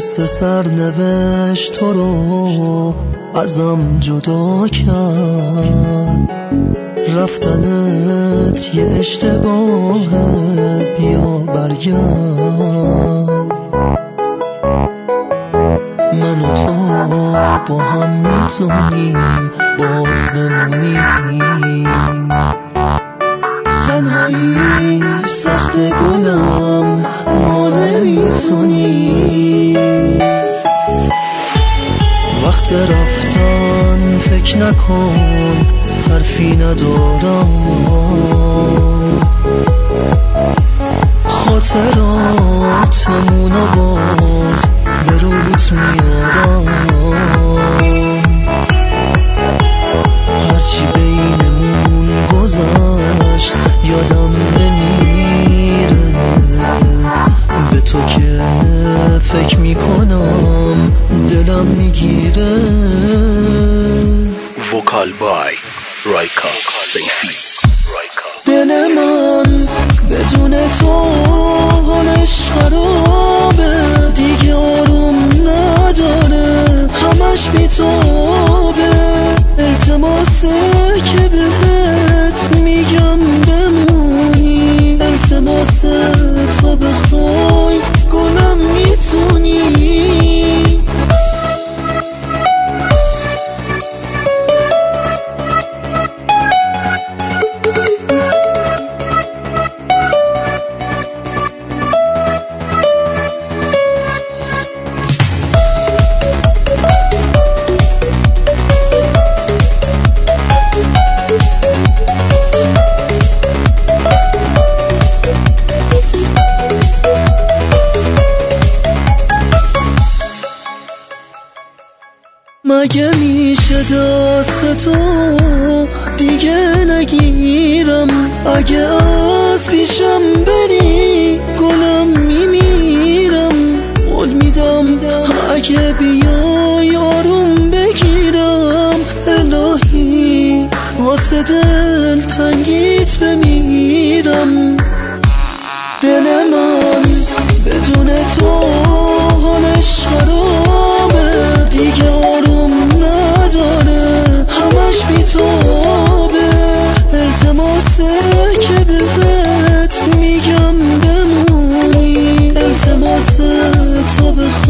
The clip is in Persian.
دست سرنوشت تو رو ازم جدا کرد. رفتنت یه اشتباهه، بیا برگرد. من و تو با هم میتونیم باز بمونیم. تنهایی سخت گلم، ما نمیتونیم. وقت رفتن فکر نکن، حرفی ندارم. خاطراتمونو باز به روت میارم. هرچی بینمون گذشت یادم نمیره. به تو که فکر میکنم دلم میگیره. وکال بای رایکا سیفی. دل من بدون تو حالش خرابه، دیگه آروم نداره، همش بیتابه. التماسه که بهت میگم بمونی، التماسه تو بخوای گلم میتونی. مگه میشه دست تو دیگه نگیرم؟ اگه از پیشم بری گلم میمیرم. قول میدم اگه بیای آروم بگیرم. الهی واسه دل تنگیت بمیرم. دل من بدون تو حالش خرابه، دیگه آروم نداره، همش بیتابه. التماسه که بهت میگم بمونی، التماسه تو بخوای